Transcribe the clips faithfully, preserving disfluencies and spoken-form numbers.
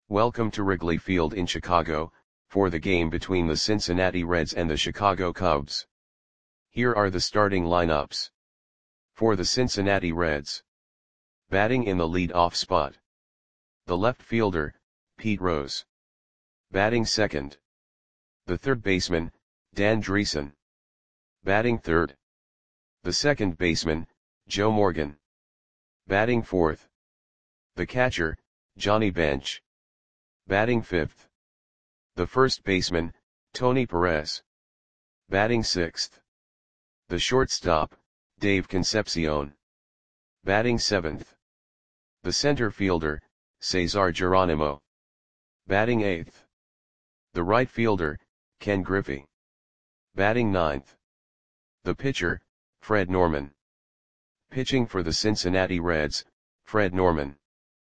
Welcome to Wrigley Field in Chicago, for the game between the Cincinnati Reds and the Chicago Cubs. Here are the starting lineups. For the Cincinnati Reds. Batting in the lead-off spot. The left fielder, Pete Rose. Batting second. The third baseman, Dan Driessen. Batting third. The second baseman, Joe Morgan. Batting fourth. The catcher, Johnny Bench. Batting fifth. The first baseman, Tony Perez. Batting sixth. The shortstop, Dave Concepcion. Batting seventh. The center fielder, Cesar Geronimo. Batting eighth. The right fielder, Ken Griffey. Batting ninth. The pitcher, Fred Norman. Pitching for the Cincinnati Reds, Fred Norman.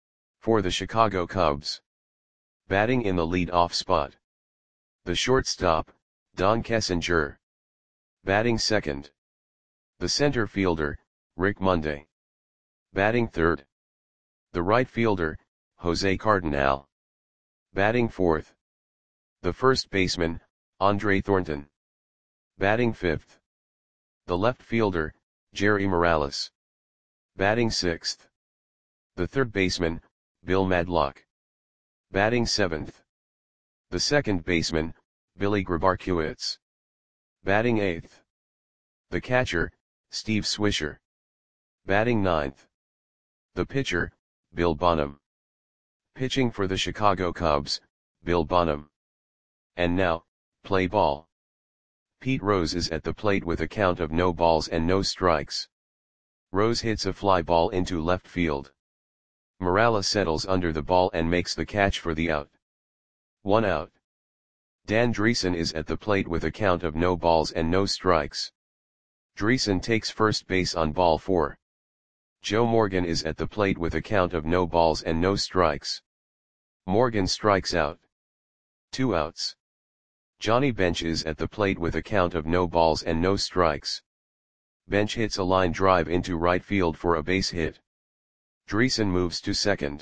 For the Chicago Cubs. Batting in the lead-off spot. The shortstop, Don Kessinger. Batting second. The center fielder, Rick Monday. Batting third. The right fielder, Jose Cardinal. Batting fourth. The first baseman, Andre Thornton. Batting fifth. The left fielder, Jerry Morales. Batting sixth. The third baseman, Bill Madlock. Batting seventh. The second baseman, Billy Grabarkewitz. Batting eighth. The catcher, Steve Swisher. Batting ninth. The pitcher, Bill Bonham. Pitching for the Chicago Cubs, Bill Bonham. And now, play ball. Pete Rose is at the plate with a count of no balls and no strikes. Rose hits a fly ball into left field. Morales settles under the ball and makes the catch for the out. One out. Dan Driessen is at the plate with a count of no balls and no strikes. Driessen takes first base on ball four. Joe Morgan is at the plate with a count of no balls and no strikes. Morgan strikes out. Two outs. Johnny Bench is at the plate with a count of no balls and no strikes. Bench hits a line drive into right field for a base hit. Driessen moves to second.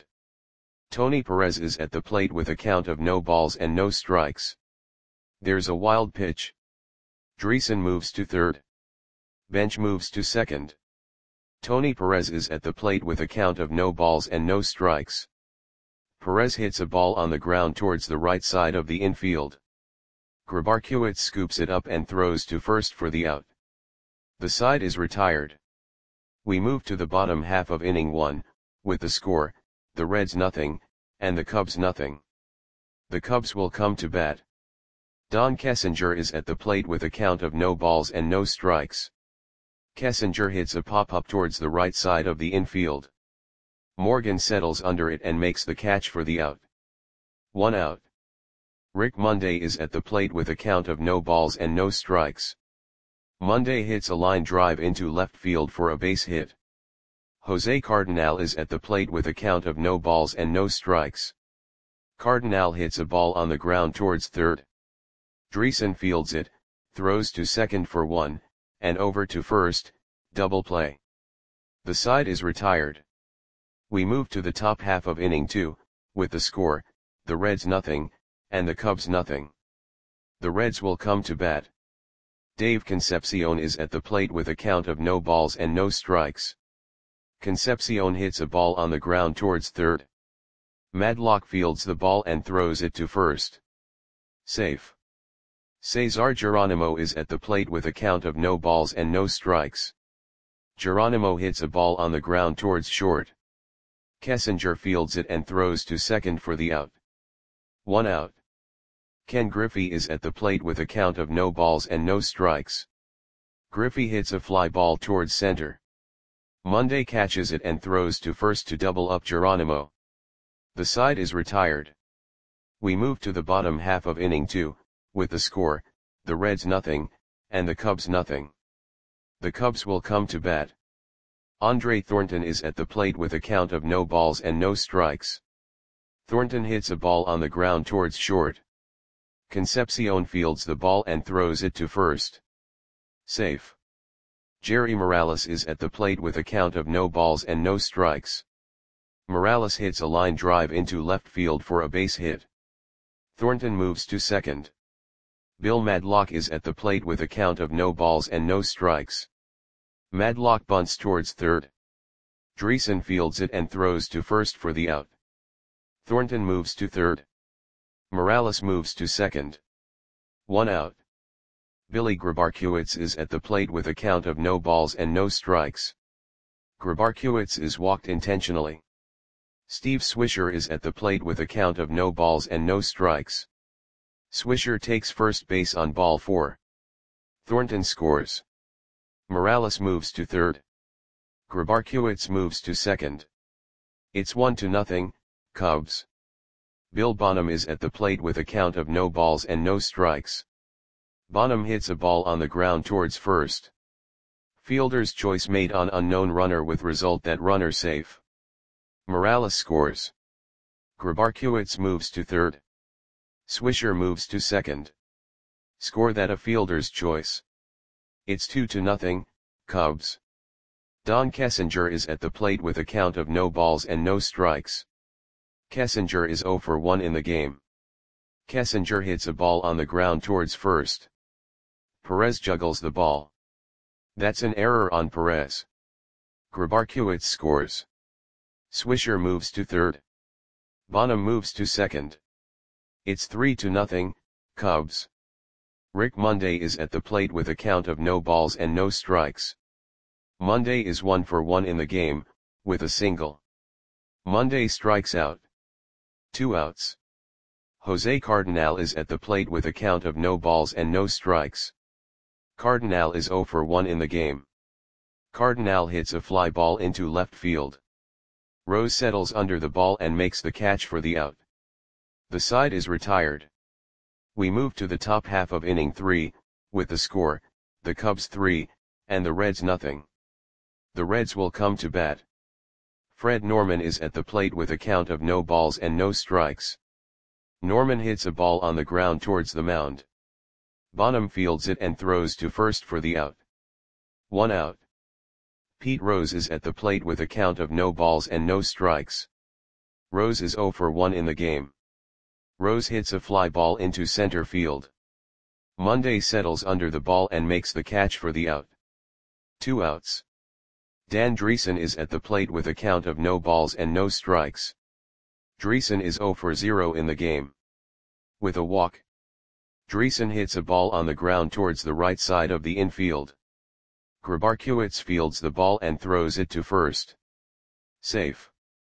Tony Perez is at the plate with a count of no balls and no strikes. There's a wild pitch. Driessen moves to third. Bench moves to second. Tony Perez is at the plate with a count of no balls and no strikes. Perez hits a ball on the ground towards the right side of the infield. Grabarkewitz scoops it up and throws to first for the out. The side is retired. We move to the bottom half of inning one, with the score, the Reds nothing, and the Cubs nothing. The Cubs will come to bat. Don Kessinger is at the plate with a count of no balls and no strikes. Kessinger hits a pop-up towards the right side of the infield. Morgan settles under it and makes the catch for the out. One out. Rick Monday is at the plate with a count of no balls and no strikes. Monday hits a line drive into left field for a base hit. Jose Cardinal is at the plate with a count of no balls and no strikes. Cardinal hits a ball on the ground towards third. Driessen fields it, throws to second for one, and over to first, double play. The side is retired. We move to the top half of inning two, with the score, the Reds nothing, and the Cubs nothing. The Reds will come to bat. Dave Concepcion is at the plate with a count of no balls and no strikes. Concepcion hits a ball on the ground towards third. Madlock fields the ball and throws it to first. Safe. Cesar Geronimo is at the plate with a count of no balls and no strikes. Geronimo hits a ball on the ground towards short. Kessinger fields it and throws to second for the out. One out. Ken Griffey is at the plate with a count of no balls and no strikes. Griffey hits a fly ball towards center. Monday catches it and throws to first to double up Geronimo. The side is retired. We move to the bottom half of inning two, with the score, the Reds nothing, and the Cubs nothing. The Cubs will come to bat. Andre Thornton is at the plate with a count of no balls and no strikes. Thornton hits a ball on the ground towards short. Concepcion fields the ball and throws it to first. Safe. Jerry Morales is at the plate with a count of no balls and no strikes. Morales hits a line drive into left field for a base hit. Thornton moves to second. Bill Madlock is at the plate with a count of no balls and no strikes. Madlock bunts towards third. Dreesen fields it and throws to first for the out. Thornton moves to third. Morales moves to second. One out. Billy Grabarkiewicz is at the plate with a count of no balls and no strikes. Grabarkiewicz is walked intentionally. Steve Swisher is at the plate with a count of no balls and no strikes. Swisher takes first base on ball four. Thornton scores. Morales moves to third. Grabarkiewicz moves to second. It's one to nothing, Cubs. Bill Bonham is at the plate with a count of no balls and no strikes. Bonham hits a ball on the ground towards first. Fielder's choice made on unknown runner with result that runner safe. Morales scores. Grabarkiewicz moves to third. Swisher moves to second. Score that a fielder's choice. It's two to nothing, Cubs. Don Kessinger is at the plate with a count of no balls and no strikes. Kessinger is zero for one in the game. Kessinger hits a ball on the ground towards first. Perez juggles the ball. That's an error on Perez. Grabarkiewicz scores. Swisher moves to third. Bonham moves to second. It's three to nothing, Cubs. Rick Monday is at the plate with a count of no balls and no strikes. Monday is one for one in the game, with a single. Monday strikes out. Two outs. Jose Cardinal is at the plate with a count of no balls and no strikes. Cardinal is zero for one in the game. Cardinal hits a fly ball into left field. Rose settles under the ball and makes the catch for the out. The side is retired. We move to the top half of inning three, with the score, the Cubs three, and the Reds nothing. The Reds will come to bat. Fred Norman is at the plate with a count of no balls and no strikes. Norman hits a ball on the ground towards the mound. Bonham fields it and throws to first for the out. One out. Pete Rose is at the plate with a count of no balls and no strikes. Rose is zero for one in the game. Rose hits a fly ball into center field. Monday settles under the ball and makes the catch for the out. Two outs. Dan Dreesen is at the plate with a count of no balls and no strikes. Dreesen is zero for zero in the game. With a walk. Dreesen hits a ball on the ground towards the right side of the infield. Grabarkiewicz fields the ball and throws it to first. Safe.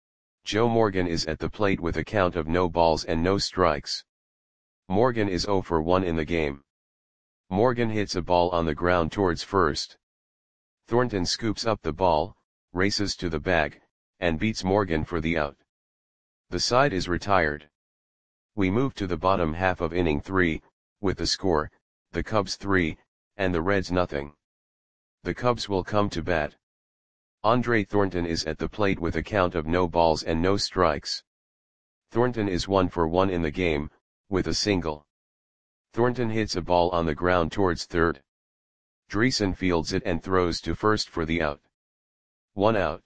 Joe Morgan is at the plate with a count of no balls and no strikes. Morgan is zero for one in the game. Morgan hits a ball on the ground towards first. Thornton scoops up the ball, races to the bag, and beats Morgan for the out. The side is retired. We move to the bottom half of inning three, with the score, the Cubs three, and the Reds nothing. The Cubs will come to bat. Andre Thornton is at the plate with a count of no balls and no strikes. Thornton is one for one in the game, with a single. Thornton hits a ball on the ground towards third. Dreesen fields it and throws to first for the out. One out.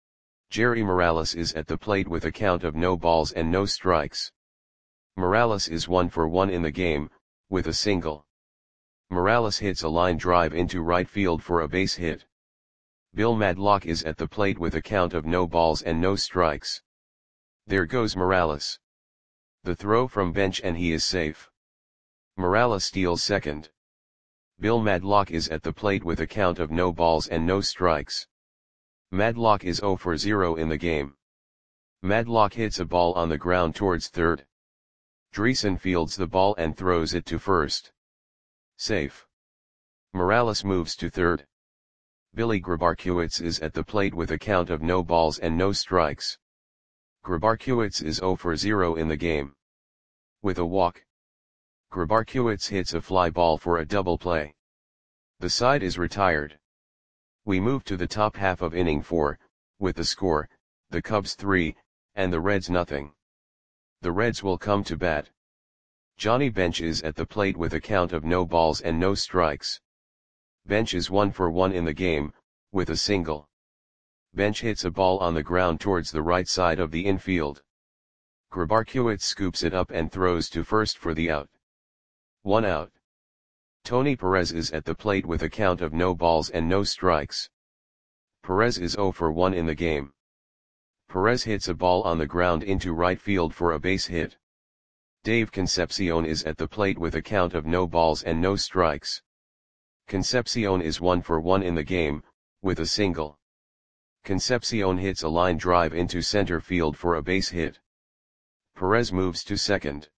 Jerry Morales is at the plate with a count of no balls and no strikes. Morales is one for one in the game, with a single. Morales hits a line drive into right field for a base hit. Bill Madlock is at the plate with a count of no balls and no strikes. There goes Morales. The throw from bench and he is safe. Morales steals second. Bill Madlock is at the plate with a count of no balls and no strikes. Madlock is zero for zero in the game. Madlock hits a ball on the ground towards third. Dreesen fields the ball and throws it to first. Safe. Morales moves to third. Billy Grabarkiewicz is at the plate with a count of no balls and no strikes. Grabarkiewicz is zero for zero in the game. With a walk. Grabarkiewicz hits a fly ball for a double play. The side is retired. We move to the top half of inning four, with the score, the Cubs three, and the Reds nothing. The Reds will come to bat. Johnny Bench is at the plate with a count of no balls and no strikes. Bench is one for one in the game, with a single. Bench hits a ball on the ground towards the right side of the infield. Grabarkiewicz scoops it up and throws to first for the out. One out. Tony Perez is at the plate with a count of no balls and no strikes. Perez is zero for one in the game. Perez hits a ball on the ground into right field for a base hit. Dave Concepcion is at the plate with a count of no balls and no strikes. Concepcion is one for one in the game, with a single. Concepcion hits a line drive into center field for a base hit. Perez moves to second.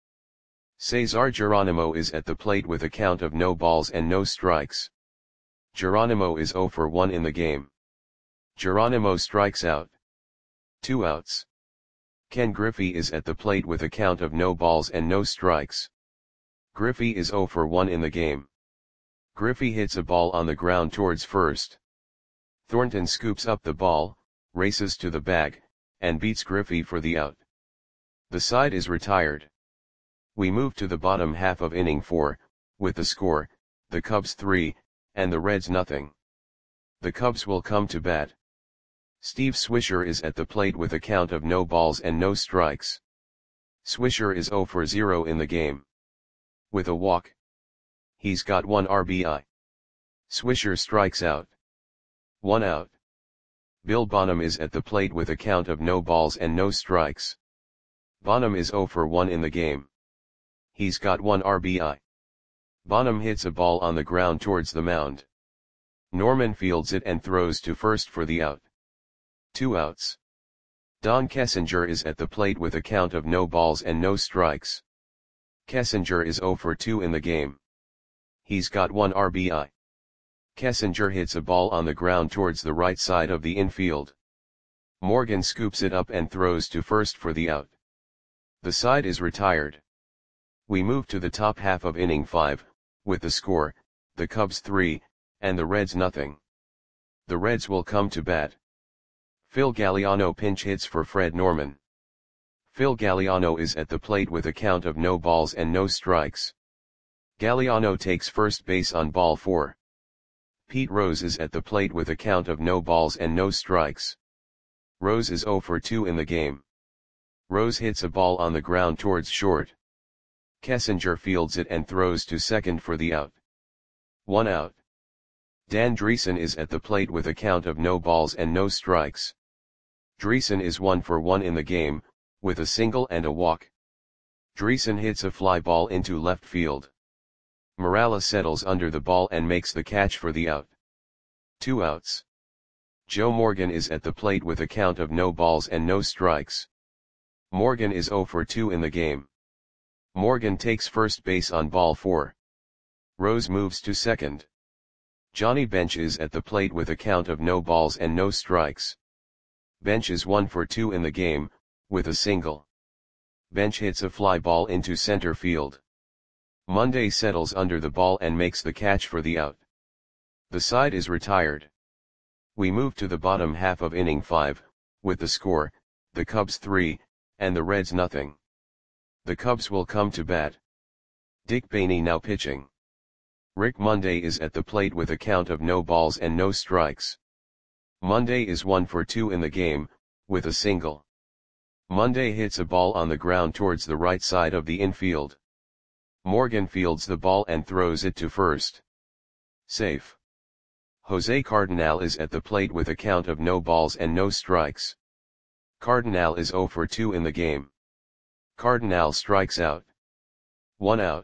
Cesar Geronimo is at the plate with a count of no balls and no strikes. Geronimo is zero for one in the game. Geronimo strikes out. Two outs. Ken Griffey is at the plate with a count of no balls and no strikes. Griffey is zero for one in the game. Griffey hits a ball on the ground towards first. Thornton scoops up the ball, races to the bag, and beats Griffey for the out. The side is retired. We move to the bottom half of inning four, with the score, the Cubs three, and the Reds nothing. The Cubs will come to bat. Steve Swisher is at the plate with a count of no balls and no strikes. Swisher is zero for zero in the game. With a walk. He's got one R B I. Swisher strikes out. One out. Bill Bonham is at the plate with a count of no balls and no strikes. Bonham is zero for one in the game. He's got one R B I. Bonham hits a ball on the ground towards the mound. Norman fields it and throws to first for the out. Two outs. Don Kessinger is at the plate with a count of no balls and no strikes. Kessinger is zero for two in the game. He's got one R B I. Kessinger hits a ball on the ground towards the right side of the infield. Morgan scoops it up and throws to first for the out. The side is retired. We move to the top half of inning five, with the score, the Cubs three, and the Reds nothing. The Reds will come to bat. Phil Galliano pinch hits for Fred Norman. Phil Galliano is at the plate with a count of no balls and no strikes. Galliano takes first base on ball four. Pete Rose is at the plate with a count of no balls and no strikes. Rose is zero for two in the game. Rose hits a ball on the ground towards short. Kessinger fields it and throws to second for the out. One out. Dan Dreesen is at the plate with a count of no balls and no strikes. Dreesen is one for one in the game, with a single and a walk. Dreesen hits a fly ball into left field. Morales settles under the ball and makes the catch for the out. Two outs. Joe Morgan is at the plate with a count of no balls and no strikes. Morgan is zero for two in the game. Morgan takes first base on ball four. Rose moves to second. Johnny Bench is at the plate with a count of no balls and no strikes. Bench is one for two in the game, with a single. Bench hits a fly ball into center field. Monday settles under the ball and makes the catch for the out. The side is retired. We move to the bottom half of inning five, with the score, the Cubs three, and the Reds nothing. The Cubs will come to bat. Dick Bainey now pitching. Rick Monday is at the plate with a count of no balls and no strikes. Monday is one for two in the game, with a single. Monday hits a ball on the ground towards the right side of the infield. Morgan fields the ball and throws it to first. Safe. Jose Cardinal is at the plate with a count of no balls and no strikes. Cardinal is zero for two in the game. Cardinal strikes out. One out.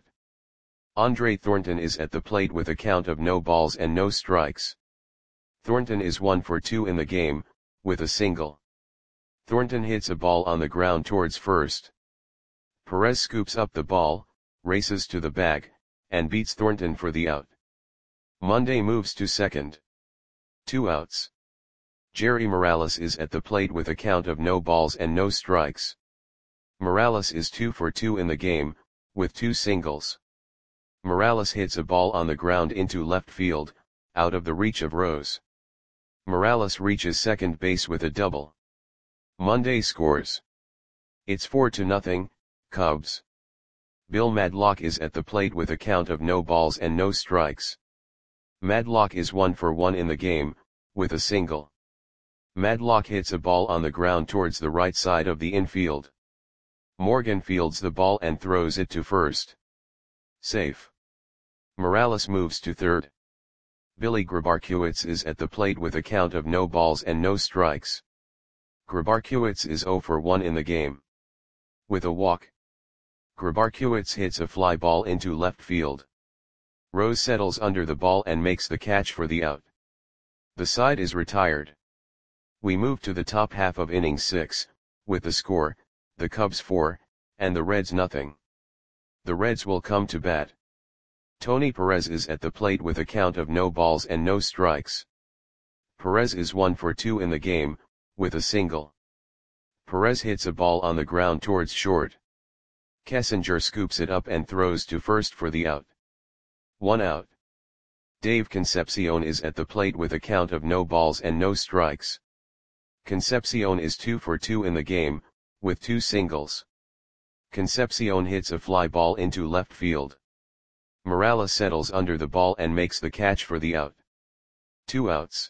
Andre Thornton is at the plate with a count of no balls and no strikes. Thornton is one for two in the game, with a single. Thornton hits a ball on the ground towards first. Perez scoops up the ball, races to the bag, and beats Thornton for the out. Monday moves to second. Two outs. Jerry Morales is at the plate with a count of no balls and no strikes. Morales is two for two in the game, with two singles. Morales hits a ball on the ground into left field, out of the reach of Rose. Morales reaches second base with a double. Monday scores. It's four to nothing, Cubs. Bill Madlock is at the plate with a count of no balls and no strikes. Madlock is one for one in the game, with a single. Madlock hits a ball on the ground towards the right side of the infield. Morgan fields the ball and throws it to first. Safe. Morales moves to third. Billy Grabarkiewicz is at the plate with a count of no balls and no strikes. Grabarkiewicz is zero for one in the game. With a walk, Grabarkiewicz hits a fly ball into left field. Rose settles under the ball and makes the catch for the out. The side is retired. We move to the top half of inning six, with the score, the Cubs four, and the Reds nothing. The Reds will come to bat. Tony Perez is at the plate with a count of no balls and no strikes. Perez is one for two in the game, with a single. Perez hits a ball on the ground towards short. Kessinger scoops it up and throws to first for the out. One out. Dave Concepcion is at the plate with a count of no balls and no strikes. Concepcion is two for two in the game, with two singles. Concepcion hits a fly ball into left field. Morales settles under the ball and makes the catch for the out. Two outs.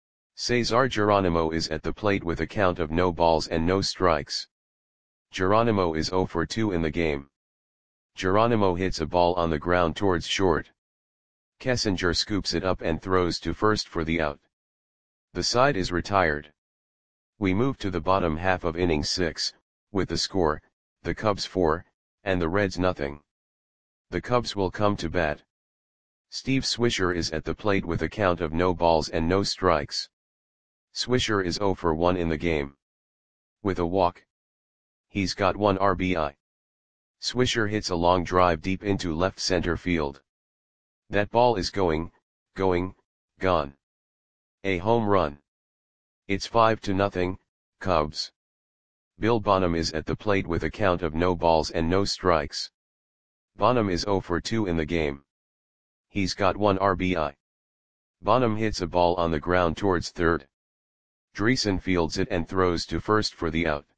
Cesar Geronimo is at the plate with a count of no balls and no strikes. Geronimo is zero for two in the game. Geronimo hits a ball on the ground towards short. Kessinger scoops it up and throws to first for the out. The side is retired. We move to the bottom half of inning six, with the score, the Cubs four, and the Reds nothing. The Cubs will come to bat. Steve Swisher is at the plate with a count of no balls and no strikes. Swisher is zero for one in the game. With a walk, he's got one R B I. Swisher hits a long drive deep into left center field. That ball is going, going, gone. A home run. It's five to nothing, Cubs. Bill Bonham is at the plate with a count of no balls and no strikes. Bonham is zero for two in the game. He's got one R B I. Bonham hits a ball on the ground towards third. Dreesen fields it and throws to first for the out.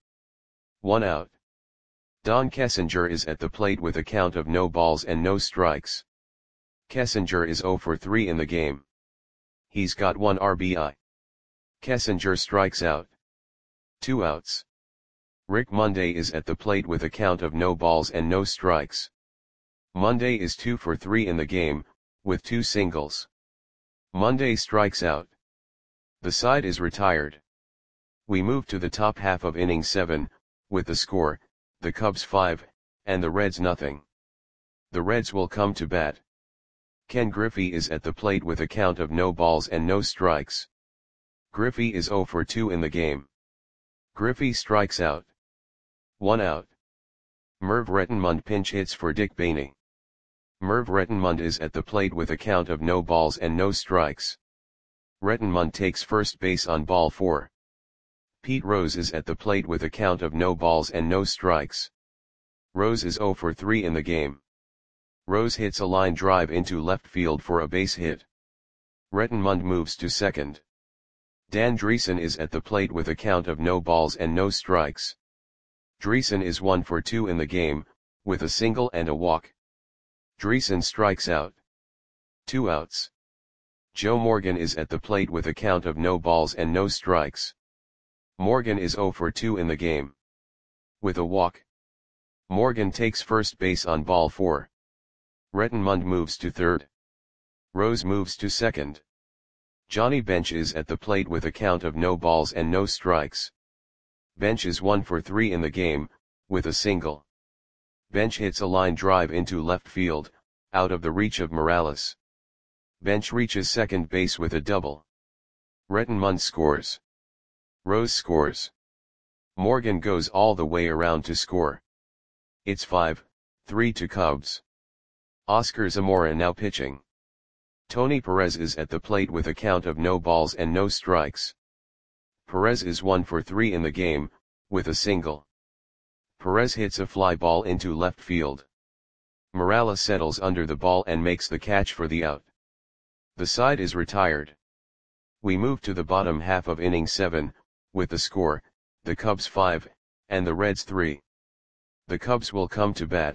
One out. Don Kessinger is at the plate with a count of no balls and no strikes. Kessinger is zero for three in the game. He's got one R B I. Kessinger strikes out. Two outs. Rick Monday is at the plate with a count of no balls and no strikes. Monday is two for three in the game, with two singles. Monday strikes out. The side is retired. We move to the top half of inning seven, with the score, the Cubs five, and the Reds nothing. The Reds will come to bat. Ken Griffey is at the plate with a count of no balls and no strikes. Griffey is zero for two in the game. Griffey strikes out. One out. Merv Rettenmund pinch hits for Dick Bainey. Merv Rettenmund is at the plate with a count of no balls and no strikes. Rettenmund takes first base on ball four. Pete Rose is at the plate with a count of no balls and no strikes. Rose is zero for three in the game. Rose hits a line drive into left field for a base hit. Rettenmund moves to second. Dan Dreesen is at the plate with a count of no balls and no strikes. Dreesen is one for two in the game, with a single and a walk. Dreesen strikes out. Two outs. Joe Morgan is at the plate with a count of no balls and no strikes. Morgan is zero for two in the game. With a walk, Morgan takes first base on ball four. Rettenmund moves to third. Rose moves to second. Johnny Bench is at the plate with a count of no balls and no strikes. Bench is one for three in the game, with a single. Bench hits a line drive into left field, out of the reach of Morales. Bench reaches second base with a double. Rettenmund scores. Rose scores. Morgan goes all the way around to score. It's five three to Cubs. Oscar Zamora now pitching. Tony Perez is at the plate with a count of no balls and no strikes. Perez is one for three in the game, with a single. Perez hits a fly ball into left field. Morales settles under the ball and makes the catch for the out. The side is retired. We move to the bottom half of inning seven, with the score, the Cubs five, and the Reds three. The Cubs will come to bat.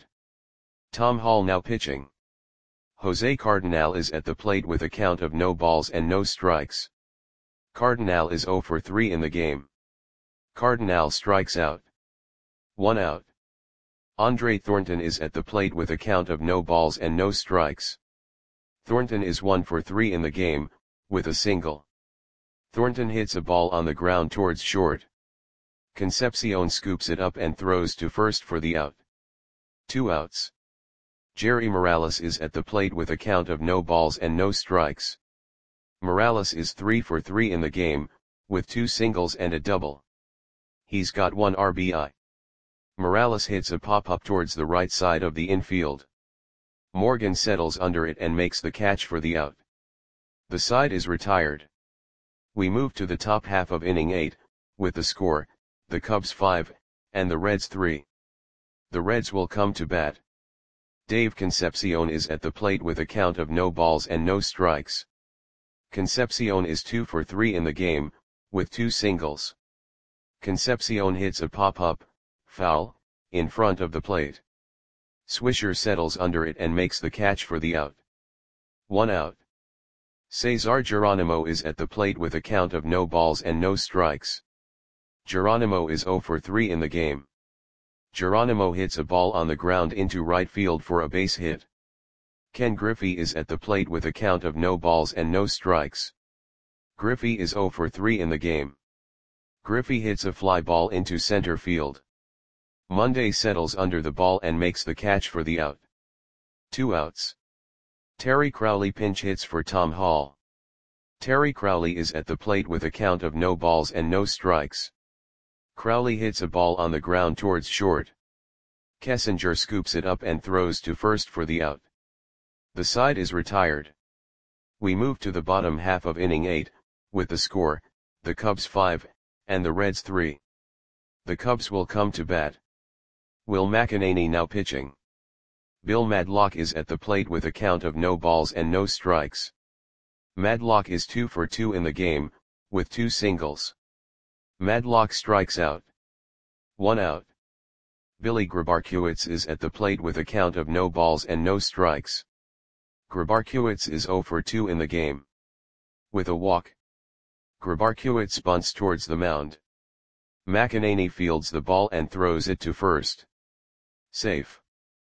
Tom Hall now pitching. Jose Cardenal is at the plate with a count of no balls and no strikes. Cardinal is zero for three in the game. Cardinal strikes out. One out. Andre Thornton is at the plate with a count of no balls and no strikes. Thornton is one for three in the game, with a single. Thornton hits a ball on the ground towards short. Concepcion scoops it up and throws to first for the out. Two outs. Jerry Morales is at the plate with a count of no balls and no strikes. Morales is three for three in the game, with two singles and a double. He's got one R B I. Morales hits a pop-up towards the right side of the infield. Morgan settles under it and makes the catch for the out. The side is retired. We move to the top half of inning eight, with the score, the Cubs five, and the Reds three. The Reds will come to bat. Dave Concepcion is at the plate with a count of no balls and no strikes. Concepcion is two for three in the game, with two singles. Concepcion hits a pop-up, foul, in front of the plate. Swisher settles under it and makes the catch for the out. One out. Cesar Geronimo is at the plate with a count of no balls and no strikes. Geronimo is zero for three in the game. Geronimo hits a ball on the ground into right field for a base hit. Ken Griffey is at the plate with a count of no balls and no strikes. Griffey is zero for three in the game. Griffey hits a fly ball into center field. Monday settles under the ball and makes the catch for the out. Two outs. Terry Crowley pinch hits for Tom Hall. Terry Crowley is at the plate with a count of no balls and no strikes. Crowley hits a ball on the ground towards short. Kessinger scoops it up and throws to first for the out. The side is retired. We move to the bottom half of inning eight, with the score, the Cubs five, and the Reds three. The Cubs will come to bat. Will McEnany now pitching. Bill Madlock is at the plate with a count of no balls and no strikes. Madlock is two for two in the game, with two singles. Madlock strikes out. One out. Billy Grabarkiewicz is at the plate with a count of no balls and no strikes. Grabarkiewicz is zero for two in the game. With a walk. Grabarkiewicz bunts towards the mound. McEnany fields the ball and throws it to first. Safe.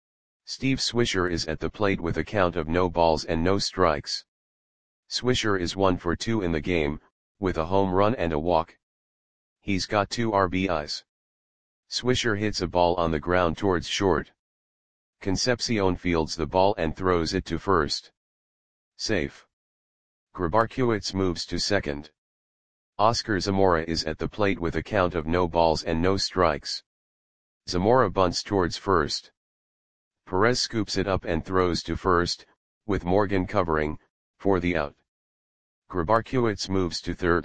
Steve Swisher is at the plate with a count of no balls and no strikes. Swisher is one for two in the game, with a home run and a walk. He's got two R B Is. Swisher hits a ball on the ground towards short. Concepcion fields the ball and throws it to first. Safe. Grabarkiewicz moves to second. Oscar Zamora is at the plate with a count of no balls and no strikes. Zamora bunts towards first. Perez scoops it up and throws to first, with Morgan covering, for the out. Grabarkiewicz moves to third.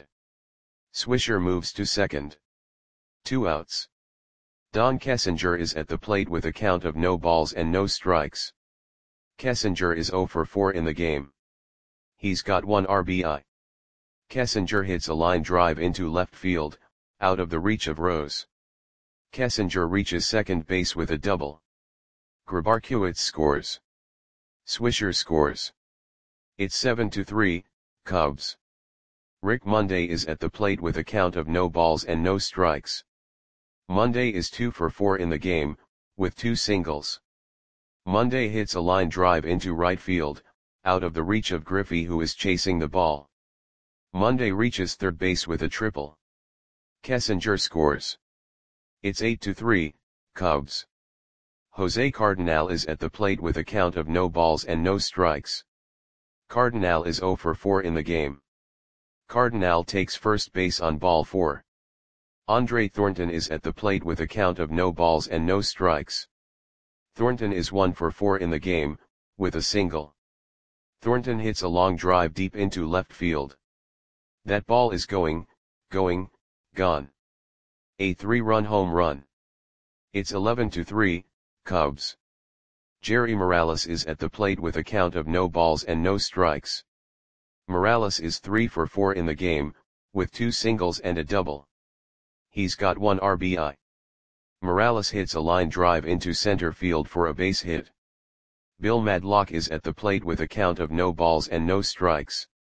Swisher moves to second. Two outs. Don Kessinger is at the plate with a count of no balls and no strikes. Kessinger is zero for four in the game. He's got one R B I. Kessinger hits a line drive into left field, out of the reach of Rose. Kessinger reaches second base with a double. Grabarkiewicz scores. Swisher scores. It's seven to three, Cubs. Rick Monday is at the plate with a count of no balls and no strikes. Monday is two for four in the game, with two singles. Monday hits a line drive into right field, out of the reach of Griffey who is chasing the ball. Monday reaches third base with a triple. Kessinger scores. It's eight to three, Cubs. Jose Cardinal is at the plate with a count of no balls and no strikes. Cardinal is zero for four in the game. Cardinal takes first base on ball four. Andre Thornton is at the plate with a count of no balls and no strikes. Thornton is one for four in the game, with a single. Thornton hits a long drive deep into left field. That ball is going, going, gone. A three-run home run. It's eleven to three, Cubs. Jerry Morales is at the plate with a count of no balls and no strikes. Morales is three for four in the game, with two singles and a double. He's got one R B I. Morales hits a line drive into center field for a base hit. Bill Madlock is at the plate with a count of no balls and no strikes.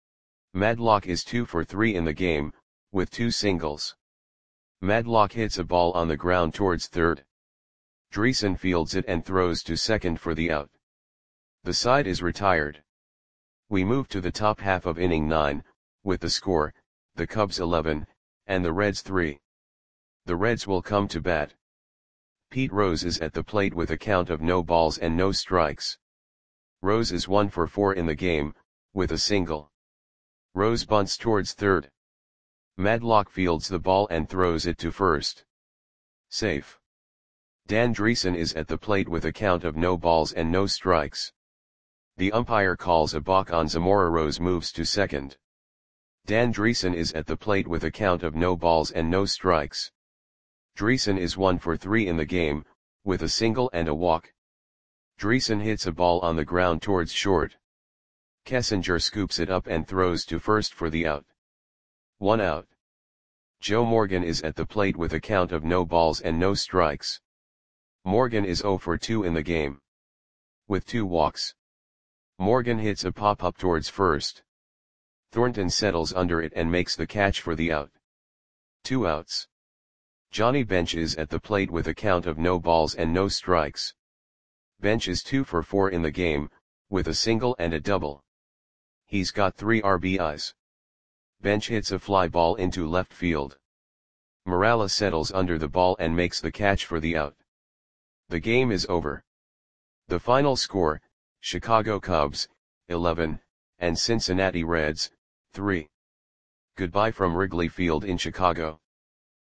Madlock is two for three in the game, with two singles. Madlock hits a ball on the ground towards third. Dreesen fields it and throws to second for the out. The side is retired. We move to the top half of inning nine, with the score, the Cubs eleven, and the Reds three. The Reds will come to bat. Pete Rose is at the plate with a count of no balls and no strikes. Rose is one for four in the game, with a single. Rose bunts towards third. Madlock fields the ball and throws it to first. Safe. Dan Dreesen is at the plate with a count of no balls and no strikes. The umpire calls a balk on Zamora. Rose moves to second. Dan Dreesen is at the plate with a count of no balls and no strikes. Dreesen is one for three in the game, with a single and a walk. Dreesen hits a ball on the ground towards short. Kessinger scoops it up and throws to first for the out. One out. Joe Morgan is at the plate with a count of no balls and no strikes. Morgan is zero for two in the game, with two walks. Morgan hits a pop-up towards first. Thornton settles under it and makes the catch for the out. Two outs. Johnny Bench is at the plate with a count of no balls and no strikes. Bench is two for four in the game, with a single and a double. He's got three R B Is. Bench hits a fly ball into left field. Morales settles under the ball and makes the catch for the out. The game is over. The final score, Chicago Cubs, eleven, and Cincinnati Reds, three. Goodbye from Wrigley Field in Chicago.